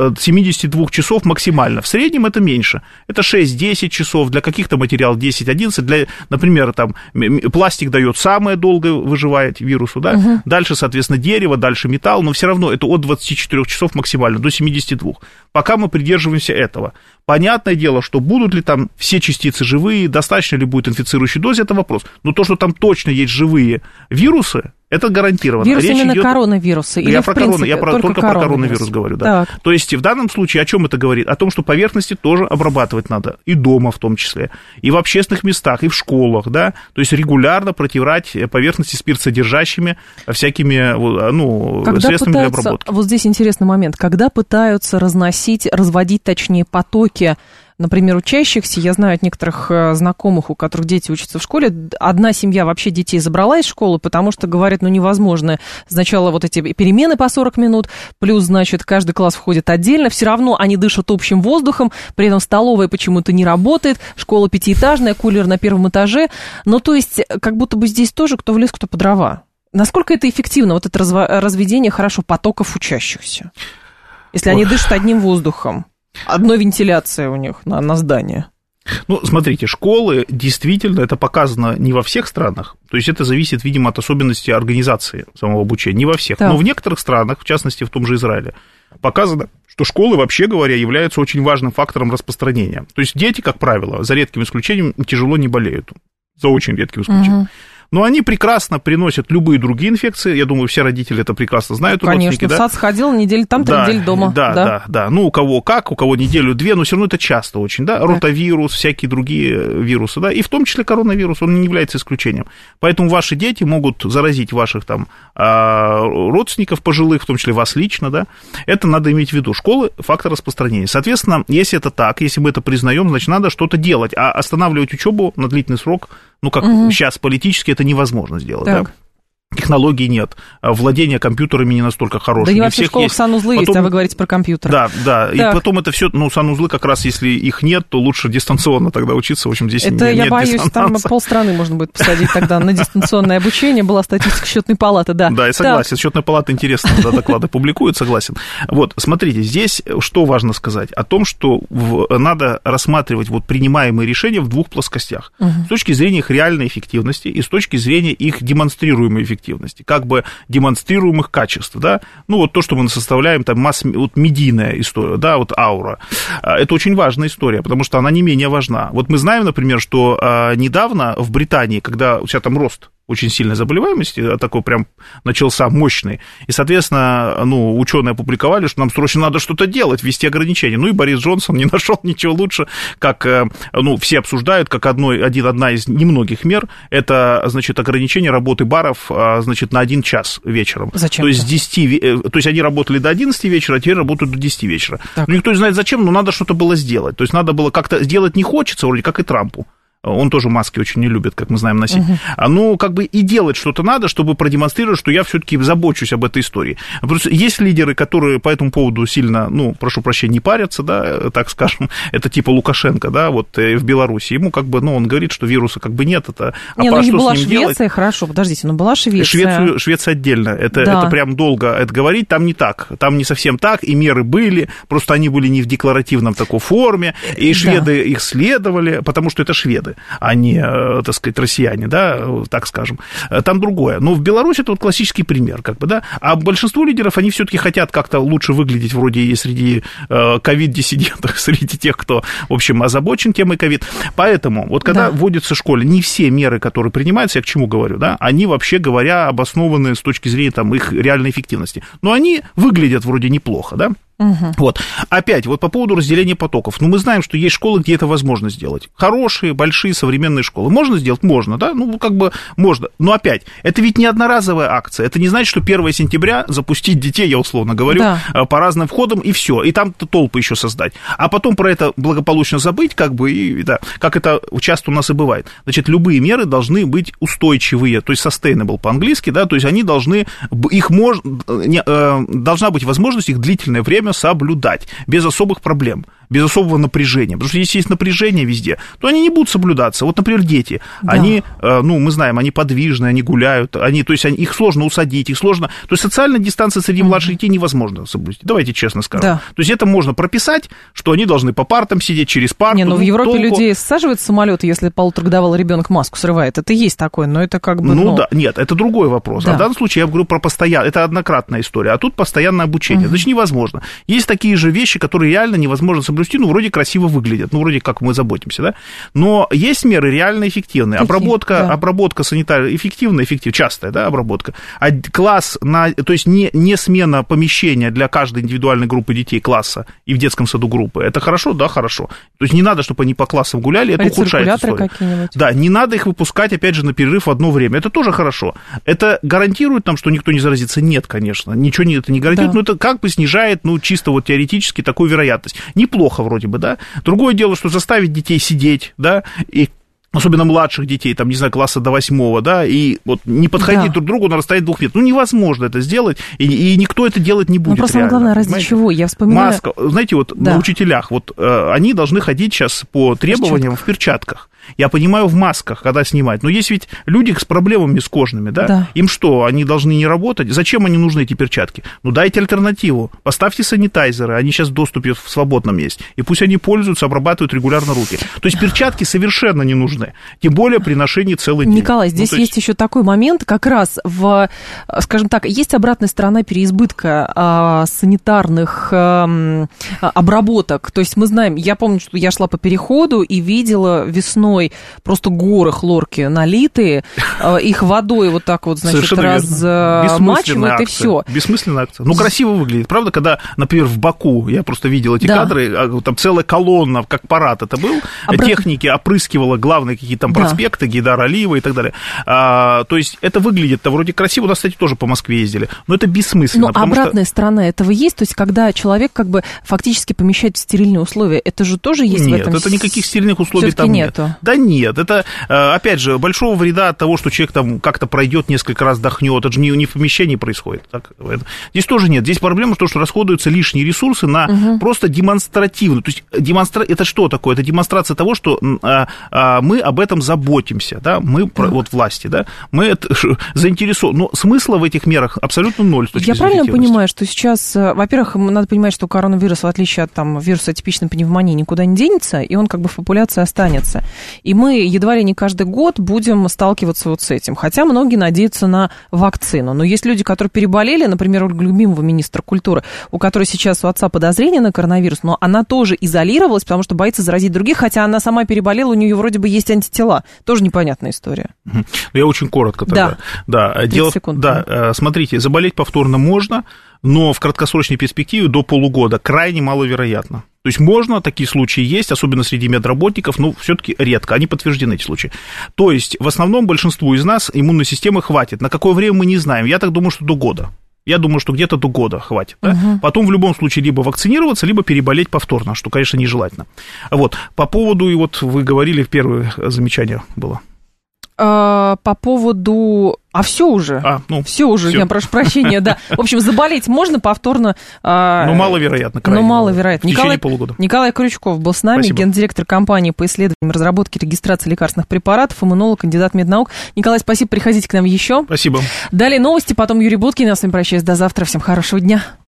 72 часов максимально. В среднем это меньше. Это 6-10 часов, для каких-то материалов 10-11. Для, например, там, пластик дает самое долгое, выживает вирусу, да? Дальше, соответственно, дерево, дальше металл, но все равно это от 24 часов максимально до 72. Пока мы придерживаемся этого. Понятное дело, что будут ли там все частицы живые, достаточно ли будет инфицирующей дозы, это вопрос. Но то, что там точно есть живые вирусы, это гарантированно. Вирус именно коронавирусы? Я только про коронавирус говорю, да. То есть в данном случае о чем это говорит? О том, что поверхности тоже обрабатывать надо, и дома в том числе, и в общественных местах, и в школах, да, то есть регулярно протирать поверхности спиртсодержащими всякими, ну, средствами для обработки. Вот здесь интересный момент, когда пытаются разводить, точнее, потоки, например, учащихся, я знаю от некоторых знакомых, у которых дети учатся в школе, одна семья вообще детей забрала из школы, потому что, говорит, невозможно сначала вот эти перемены по 40 минут, плюс, значит, каждый класс входит отдельно, все равно они дышат общим воздухом, при этом столовая почему-то не работает, школа пятиэтажная, кулер на первом этаже, ну, то есть, как будто бы здесь тоже кто в лес, кто по дрова. Насколько это эффективно, вот это разведение, хорошо, потоков учащихся, если они дышат одним воздухом? Одной вентиляция у них на здание. Ну, смотрите, школы, действительно, это показано не во всех странах, то есть это зависит, видимо, от особенностей организации самого обучения, не во всех, но в некоторых странах, в частности, в том же Израиле, показано, что школы, вообще говоря, являются очень важным фактором распространения. То есть дети, как правило, за редким исключением, тяжело не болеют, за очень редким исключением. Но они прекрасно приносят любые другие инфекции. Я думаю, все родители это прекрасно знают. Конечно, в сад сходил, неделю там, 3 недели дома. Да. Ну, у кого как, у кого неделю-две, но все равно это часто очень, да. Ротавирус, всякие другие вирусы, да, и в том числе коронавирус, он не является исключением. Поэтому ваши дети могут заразить ваших там родственников пожилых, в том числе вас лично, да. Это надо иметь в виду. Школы – фактор распространения. Соответственно, если это так, если мы это признаем, значит, надо что-то делать. А останавливать учебу на длительный срок, ну, как сейчас политически это невозможно сделать, да? Технологий нет, владение компьютерами не настолько хорошее. Да не во всех школах есть санузлы есть, а вы говорите про компьютеры. Да, и потом это все, ну, санузлы как раз, если их нет, то лучше дистанционно тогда учиться, в общем, здесь это, нет я боюсь, там полстраны можно будет посадить тогда на дистанционное обучение, была статистика счетной палаты, да. Да, я согласен, счетная палата интересно, доклады публикует, согласен. Вот, смотрите, здесь что важно сказать? О том, что надо рассматривать вот принимаемые решения в двух плоскостях. С точки зрения их реальной эффективности и с точки зрения их демонстрируемой эффективности, как бы демонстрируемых качеств, да, ну, вот то, что мы составляем, там, вот медийная история, да, вот аура, это очень важная история, потому что она не менее важна. Вот мы знаем, например, что недавно в Британии, когда у тебя там рост очень сильной заболеваемости, такой прям начался мощный, и, соответственно, ну, ученые опубликовали, что нам срочно надо что-то делать, ввести ограничения, ну, и Борис Джонсон не нашел ничего лучше, как, ну, все обсуждают, как одна из немногих мер, это, значит, ограничение работы баров, значит, на 1 час вечером. Зачем? То есть, то есть они работали до 11 вечера, а теперь работают до 10 вечера. Так. Ну, никто не знает зачем, но надо что-то было сделать, то есть надо было как-то сделать не хочется, вроде как и Трампу. Он тоже маски очень не любит, как мы знаем, носить. Ну, как бы и делать что-то надо, чтобы продемонстрировать, что я все-таки забочусь об этой истории. Просто есть лидеры, которые по этому поводу сильно, ну, прошу прощения, не парятся, да, так скажем, это типа Лукашенко, да, вот в Беларуси. Ему как бы, ну, он говорит, что вируса как бы нет, это... Не, ну, не была Швеция, хорошо, подождите, но была Швеция. Швеция отдельно, это прям долго это говорить, там не так, там не совсем так, и меры были, просто они были не в декларативном такой форме, и шведы их следовали, потому что это шведы. украинцы, а не, так сказать, россияне, да, так скажем. Там другое. Но в Беларуси это вот классический пример, как бы, да. А большинство лидеров, они все-таки хотят как-то лучше выглядеть вроде и среди ковид-диссидентов, среди тех, кто, в общем, озабочен темой ковид. Поэтому вот когда вводятся в школе, не все меры, которые принимаются, я к чему говорю, да, они, вообще говоря, обоснованы с точки зрения там, их реальной эффективности. Но они выглядят вроде неплохо, да. Вот. Опять, вот по поводу разделения потоков. Ну, мы знаем, что есть школы, где это возможно сделать. Хорошие, большие, современные школы. Можно сделать? Можно, да? Ну, как бы можно. Но опять, это ведь не одноразовая акция. Это не значит, что 1 сентября запустить детей, я условно говорю, по разным входам, и все. И там толпы еще создать. А потом про это благополучно забыть, как бы, и, да, как это часто у нас и бывает. Значит, любые меры должны быть устойчивые, то есть sustainable по-английски, да, то есть они должны, должна быть возможность их длительное время соблюдать, без особых проблем, без особого напряжения. Потому что если есть напряжение везде, то они не будут соблюдаться. Вот, например, дети, они, ну, мы знаем, они подвижные, они гуляют, то есть их сложно усадить, их сложно... То есть социальная дистанция среди младших детей невозможно соблюсти. Давайте честно скажем. Да. То есть это можно прописать, что они должны по партам сидеть, через парту. Не, ну в Европе людей саживают в самолет, если полуторагодовалый ребенок маску срывает. Это есть такое, но это как бы... Ну да, нет, это другой вопрос. Да. А в данном случае я говорю про постоянное, это однократная история, а тут постоянное обучение. Значит, невозможно. Есть такие же вещи, которые реально невозможно соблюсти, ну, вроде красиво выглядят, ну, вроде как мы заботимся, да, но есть меры реально эффективные. Обработка санитарная эффективная, частая, да, обработка. А класс, то есть не смена помещения для каждой индивидуальной группы детей класса и в детском саду группы, это хорошо? Да, хорошо. То есть не надо, чтобы они по классам гуляли, это ухудшает историю. Да, не надо их выпускать, опять же, на перерыв в одно время, это тоже хорошо. Это гарантирует нам, что никто не заразится? Нет, конечно, ничего это не гарантирует, но это как бы снижает, ну, чисто вот теоретически такую вероятность. Неплохо вроде бы, да. Другое дело, что заставить детей сидеть, да, и особенно младших детей, там, не знаю, класса до 8, да, и вот не подходить друг к другу на расстоянии 2 метров. Ну, невозможно это сделать, и никто это делать не будет. Ну, просто главное, ради чего? Я вспоминаю... Маска, знаете, вот на учителях, вот они должны ходить сейчас по требованиям в перчатках. Я понимаю, в масках, когда снимать, но есть ведь люди с проблемами с кожными, да? Им что, они должны не работать? Зачем они нужны, эти перчатки? Ну, дайте альтернативу, поставьте санитайзеры, они сейчас в доступе в свободном есть, и пусть они пользуются, обрабатывают регулярно руки. То есть перчатки совершенно не нужны, тем более при ношении целый день. Николай, здесь есть еще такой момент, как раз в, скажем так, есть обратная сторона переизбытка санитарных обработок, то есть мы знаем, я помню, что я шла по переходу и видела весной просто горы хлорки налитые, их водой вот так вот, значит, размачивают, и все. Бессмысленная акция. Ну, красиво выглядит, правда, когда, например, в Баку, я просто видел эти кадры, там целая колонна, как парад это был, техники опрыскивала главные какие-то там проспекты, Гейдар Алиева и так далее. То есть это выглядит-то вроде красиво, у нас, кстати, тоже по Москве ездили, но это бессмысленно. Но обратная сторона этого есть, то есть когда человек как бы фактически помещает в стерильные условия, это же тоже есть в этом? Нет, это никаких стерильных условий там нету. Да нет, это, опять же, большого вреда от того, что человек там как-то пройдет несколько раз, вдохнет, это же не в помещении происходит. Так, здесь тоже нет, здесь проблема в том, что расходуются лишние ресурсы на просто демонстративную, то есть это что такое? Это демонстрация того, что мы об этом заботимся, да, мы, вот власти, да, мы заинтересованы, но смысла в этих мерах абсолютно ноль с точки зрения эффективности. Я правильно понимаю, что сейчас, во-первых, надо понимать, что коронавирус, в отличие от там, вируса атипичной пневмонии, никуда не денется, и он как бы в популяции останется. И мы едва ли не каждый год будем сталкиваться вот с этим. Хотя многие надеются на вакцину. Но есть люди, которые переболели, например, Ольга Любимова, министр культуры, у которой сейчас у отца подозрение на коронавирус, но она тоже изолировалась, потому что боится заразить других, хотя она сама переболела, у нее вроде бы есть антитела. Тоже непонятная история. Я очень коротко тогда. Да, 30 секунд. Да, смотрите, заболеть повторно можно, но в краткосрочной перспективе до полугода крайне маловероятно. То есть можно, такие случаи есть, особенно среди медработников, но все-таки редко, они подтверждены, эти случаи. То есть в основном большинству из нас иммунной системы хватит. На какое время мы не знаем, я так думаю, что до года. Я думаю, что где-то до года хватит. Да? Потом в любом случае либо вакцинироваться, либо переболеть повторно, что, конечно, нежелательно. Вот, по поводу, и вот вы говорили, первое замечание было. По поводу... А все уже. Все уже, я прошу прощения, да. В общем, заболеть можно повторно. Но маловероятно, крайне. Но маловероятно. В течение полугода. Николай Крючков был с нами, Спасибо. Гендиректор компании по исследованиям, разработке, регистрации лекарственных препаратов, иммунолог, кандидат меднаук. Николай, спасибо, приходите к нам еще. Спасибо. Далее новости, потом Юрий Буткин. Я с вами прощаюсь. До завтра. Всем хорошего дня.